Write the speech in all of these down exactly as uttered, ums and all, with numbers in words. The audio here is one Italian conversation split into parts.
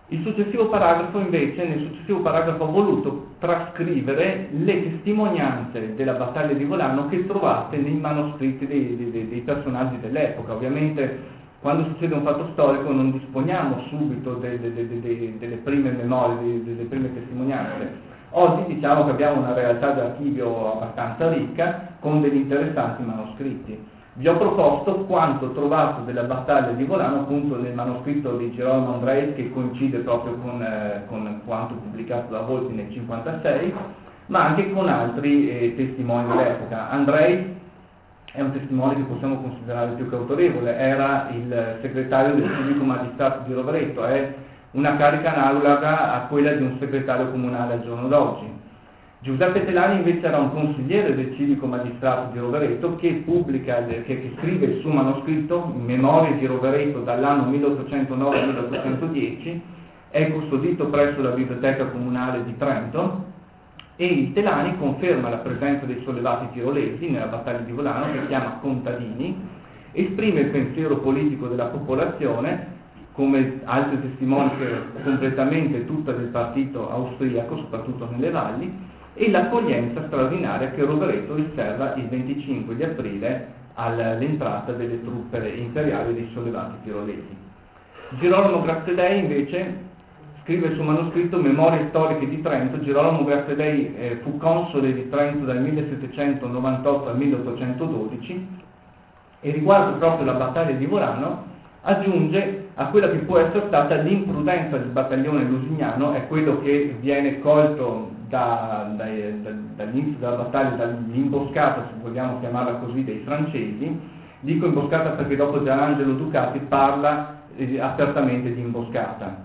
Il successivo paragrafo invece, nel successivo paragrafo ho voluto trascrivere le testimonianze della battaglia di Volano che trovate nei manoscritti dei, dei, dei personaggi dell'epoca. Ovviamente quando succede un fatto storico non disponiamo subito de, de, de, de, de, delle prime memorie, de, delle prime testimonianze. Oggi diciamo che abbiamo una realtà d'archivio abbastanza ricca con degli interessanti manoscritti. Vi ho proposto quanto trovato della battaglia di Volano appunto nel manoscritto di Girolamo Andrei, che coincide proprio con, eh, con quanto pubblicato da Volpi nel cinquantasei, ma anche con altri eh, testimoni dell'epoca. Andrei è un testimone che possiamo considerare più che autorevole, era il segretario del civico magistrato di Rovereto, è una carica analoga a quella di un segretario comunale al giorno d'oggi. Giuseppe Telani invece era un consigliere del civico magistrato di Rovereto che pubblica, che, che scrive il suo manoscritto, Memorie di Rovereto dall'anno milleottocentonove al milleottocentodieci, è custodito presso la biblioteca comunale di Trento, e il Telani conferma la presenza dei sollevati tirolesi nella battaglia di Volano, che chiama contadini, esprime il pensiero politico della popolazione, come altri testimoni che completamente tutta del partito austriaco, soprattutto nelle valli, e l'accoglienza straordinaria che Rovereto riserva il venticinque di aprile all'entrata delle truppe imperiali dei sollevati tirolesi. Girolamo Grattedei invece scrive il suo manoscritto Memorie storiche di Trento. Girolamo Grattedei eh, fu console di Trento dal millesettecentonovantotto al milleottocentododici e riguardo proprio la battaglia di Volano aggiunge a quella che può essere stata l'imprudenza del battaglione lusignano, è quello che viene colto da, da, da, dall'inizio della battaglia, dall'imboscata, se vogliamo chiamarla così, dei francesi. Dico imboscata perché dopo Gianangelo Ducati parla eh, apertamente di imboscata.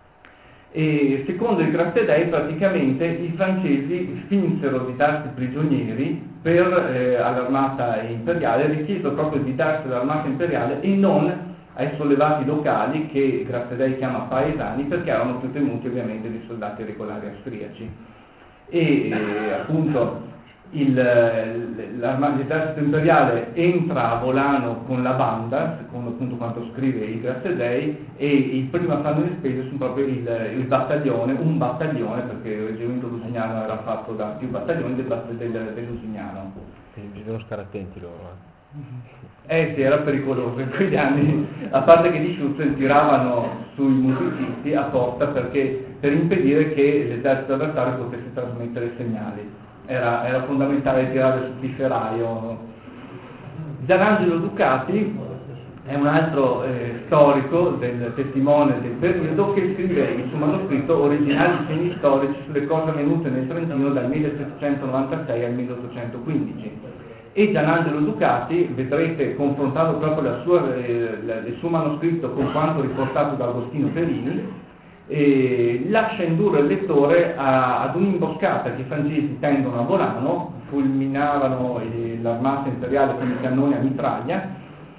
E secondo il Grattedei praticamente i francesi finsero di darsi prigionieri per eh, all'armata imperiale, richiesto proprio di darsi all'armata imperiale e non ai sollevati locali, che Grattedei chiama paesani, perché erano più temuti ovviamente dei soldati regolari austriaci. E eh, appunto il, l'esercito imperiale entra a Volano con la banda, secondo appunto quanto scrive il Grattedei, e il primo a farne le spese sono proprio il, il battaglione, un battaglione, perché il reggimento lusignano era fatto da più battaglioni del, del, del lusignano. Bisogna stare attenti loro. Eh sì, era pericoloso in quegli anni, a parte che gli Schutzen tiravano sui musicisti apposta perché, per impedire che l'esercito avversario potesse trasmettere segnali. Era, era fondamentale tirare sul pifferaio. Gianangelo Ducati è un altro eh, storico, del testimone del periodo, che scrive il suo manoscritto Originali segni storici sulle cose avvenute nel Trentino dal millesettecentonovantasei al milleottocentoquindici. E Gianangelo Ducati, vedrete confrontando proprio la sua, eh, la, il suo manoscritto con quanto riportato da Agostino Perini, eh, lascia indurre il lettore a, ad un'imboscata che i francesi tendono a Volano, fulminavano eh, l'armata imperiale con i cannoni a mitraglia,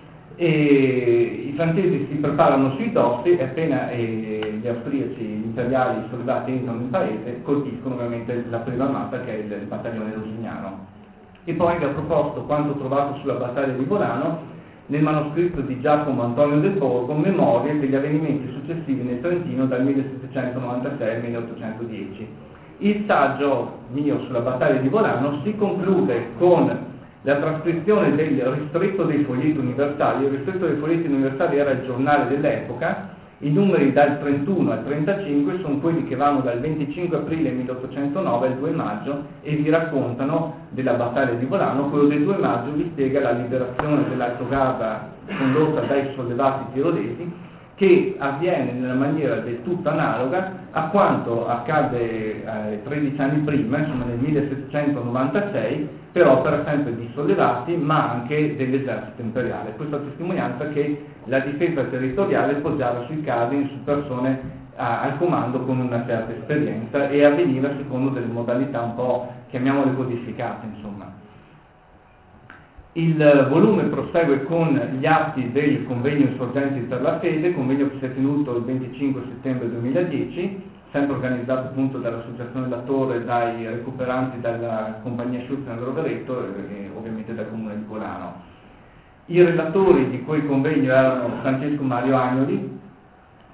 e i francesi si preparano sui dossi e appena eh, gli austriaci, gli imperiali, i soldati entrano in paese, colpiscono ovviamente la prima armata, che è il, il battaglione lusignano. E poi vi ho proposto quanto trovato sulla battaglia di Volano nel manoscritto di Giacomo Antonio del Borgo, Memorie degli avvenimenti successivi nel Trentino dal millesettecentonovantasei al milleottocentodieci. Il saggio mio sulla battaglia di Volano si conclude con la trascrizione del Ristretto dei Foglietti Universali. Il Ristretto dei Foglietti Universali era il giornale dell'epoca. I numeri dal trentuno al trentacinque sono quelli che vanno dal venticinque aprile milleottocentonove al due maggio e vi raccontano della battaglia di Volano. Quello del due maggio vi spiega la liberazione dell'Alto Garda condotta dai sollevati tirolesi, che avviene nella maniera del tutto analoga a quanto accadde eh, tredici anni prima, insomma nel millesettecentonovantasei, per opera sempre di sollevati ma anche dell'esercito imperiale. Questa testimonianza che la difesa territoriale poggiava sui casi su persone a, al comando con una certa esperienza e avveniva secondo delle modalità un po', chiamiamole, codificate, insomma. Il volume prosegue con gli atti del convegno Insorgenti per la Fede, convegno che si è tenuto il venticinque settembre duemiladieci, sempre organizzato appunto dall'Associazione della Torre e dai recuperanti dalla compagnia Schutzen del Rovereto e ovviamente dal Comune di Volano. I relatori di quel convegno erano Francesco Mario Agnoli,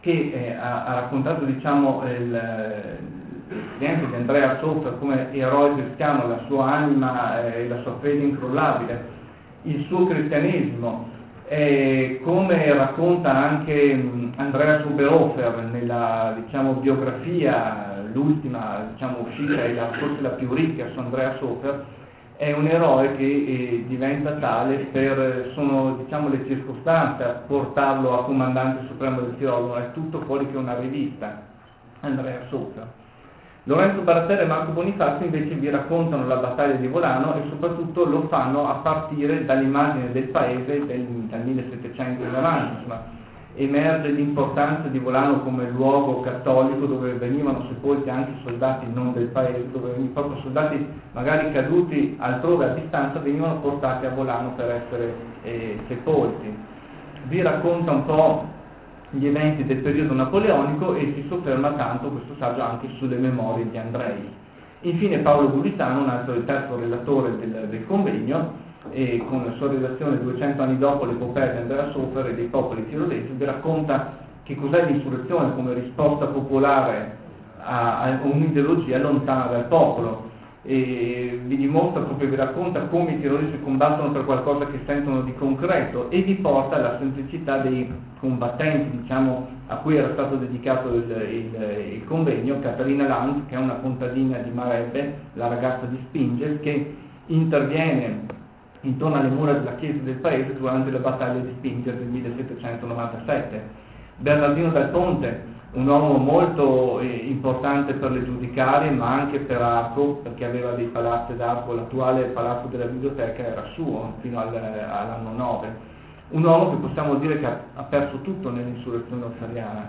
che eh, ha, ha raccontato, diciamo, il, l'esperienza di Andrea Sofer come eroe cristiano, la sua anima e eh, la sua fede incrollabile, il suo cristianesimo, eh, come racconta anche mh, Andrea Suberhofer nella, diciamo, biografia, l'ultima, diciamo, uscita è la, forse la più ricca su Andrea Sofer. È un eroe che eh, diventa tale per, sono, diciamo, le circostanze a portarlo a comandante supremo del Tirolo, non è tutto fuori che una rivista, Andrea Sofer. Lorenzo Barattella e Marco Bonifazio invece vi raccontano la battaglia di Volano e soprattutto lo fanno a partire dall'immagine del paese del, dal millesettecento in avanti. Insomma, emerge l'importanza di Volano come luogo cattolico dove venivano sepolti anche soldati non del paese, dove proprio soldati magari caduti altrove a distanza venivano portati a Volano per essere eh, sepolti. Vi racconta un po' gli eventi del periodo napoleonico e si sofferma tanto questo saggio anche sulle memorie di Andrei. Infine Paolo Guritano, un altro il terzo relatore del, del convegno, e con la sua redazione duecento anni dopo l'epopea di Andrea Sofer e dei popoli tirolesi, vi racconta che cos'è l'insurrezione come risposta popolare a, a un'ideologia lontana dal popolo, e vi dimostra, proprio vi racconta come i tirolesi combattono per qualcosa che sentono di concreto e vi porta alla semplicità dei combattenti, diciamo, a cui era stato dedicato il, il, il convegno. Caterina Lanz, che è una contadina di Marebbe, la ragazza di Spinges, che interviene intorno alle mura della chiesa del paese durante la battaglia di Spinges del millesettecentonovantasette. Bernardino Dal Ponte, un uomo molto eh, importante per le giudicarie, ma anche per Arco, perché aveva dei palazzi ad Arco, l'attuale palazzo della biblioteca era suo fino al, all'anno nove. Un uomo che possiamo dire che ha, ha perso tutto nell'insurrezione ossariana.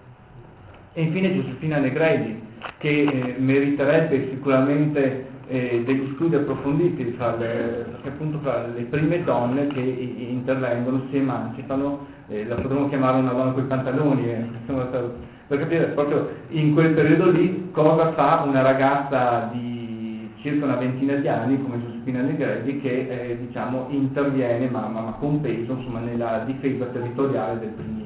E infine Giuseppina Negrelli, che eh, meriterebbe sicuramente eh, degli studi approfonditi, fra le, perché appunto fra le prime donne che i, intervengono, si emancipano. Eh, la potremmo chiamare una donna con i pantaloni, eh, per, per capire proprio in quel periodo lì cosa fa una ragazza di circa una ventina di anni come Giuseppina Negrelli, che eh, diciamo interviene ma, ma, ma con peso, insomma, nella difesa territoriale del Primiero.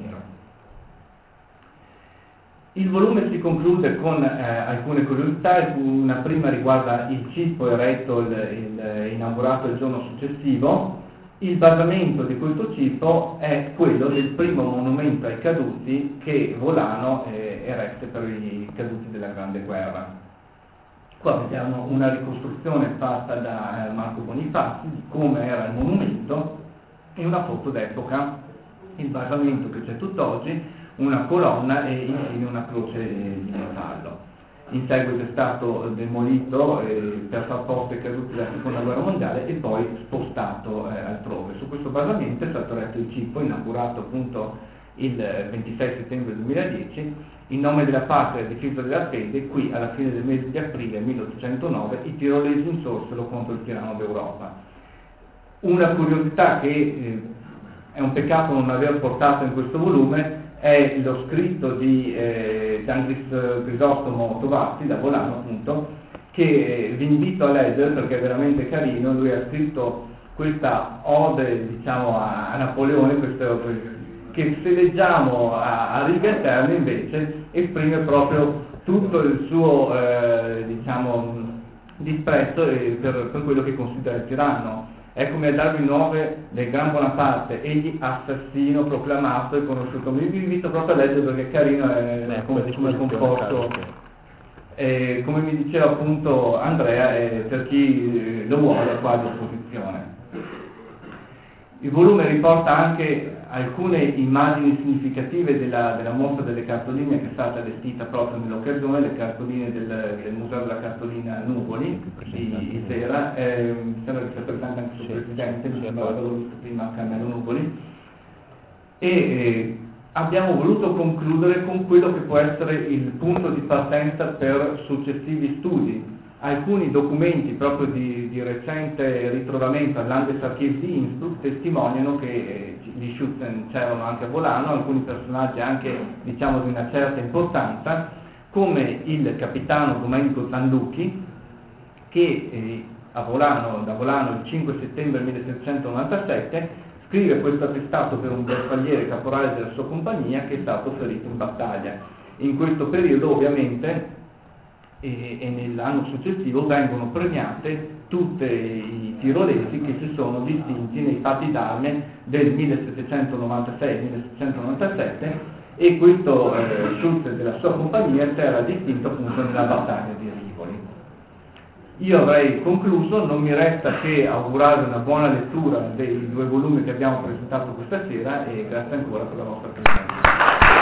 Il volume si conclude con eh, alcune curiosità. Una prima riguarda il cippo eretto, il, il, inaugurato il giorno successivo. Il basamento di questo cippo è quello del primo monumento ai caduti che Volano eh, eresse per i caduti della Grande Guerra. Qua vediamo una ricostruzione fatta da eh, Marco Bonifazzi di come era il monumento e una foto d'epoca, il basamento che c'è tutt'oggi, una colonna e infine una croce di metallo. In seguito è stato demolito eh, per far posto ai caduti della seconda guerra mondiale e poi spostato eh, altrove. Su questo basamento è stato eretto il cippo, inaugurato appunto il ventisei settembre duemiladieci, in nome della patria e difesa della fede. Qui alla fine del mese di aprile milleottocentonove i tirolesi insorsero contro il tiranno d'Europa. Una curiosità che eh, è un peccato non aver portato in questo volume è lo scritto di eh, Giannis Grisostomo Tovazzi, da Volano appunto, che vi invito a leggere perché è veramente carino. Lui ha scritto questa ode, diciamo, a, a Napoleone, questo, che se leggiamo a, a righe eterne invece esprime proprio tutto il suo eh, diciamo, disprezzo per, per quello che considera il tiranno. È come a darvi nove del Gran Bonaparte, egli assassino proclamato e conosciuto. Vi invito proprio a leggere perché è carino è, eh, come, come comporto. E, come mi diceva appunto Andrea, è per chi lo vuole qua a disposizione. Il volume riporta anche alcune immagini significative della, della mostra delle cartoline che è stata allestita proprio nell'occasione, le cartoline del, del Museo della Cartolina Nuvoli di Isera. Eh, mi sembra che sia presente anche il suo presidente, mi sembra che l'avevo visto prima a Carmelo Nuvoli. E eh, abbiamo voluto concludere con quello che può essere il punto di partenza per successivi studi. Alcuni documenti proprio di, di recente ritrovamento al Landesarchiv di Innsbruck testimoniano che eh, gli Schützen c'erano anche a Volano, alcuni personaggi anche, diciamo, di una certa importanza, come il capitano Domenico Zanlucchi, che eh, a Volano, da Volano il cinque settembre millesettecentonovantasette scrive questo attestato per un bersagliere caporale della sua compagnia che è stato ferito in battaglia. In questo periodo ovviamente e, e nell'anno successivo vengono premiate tutti i tirolesi che si sono distinti nei fatti d'arme del millesettecentonovantasei millesettecentonovantasette, e questo eh, Schultz della sua compagnia si era distinto appunto nella battaglia di Rivoli. Io avrei concluso, non mi resta che augurare una buona lettura dei due volumi che abbiamo presentato questa sera, e grazie ancora per la vostra presenza.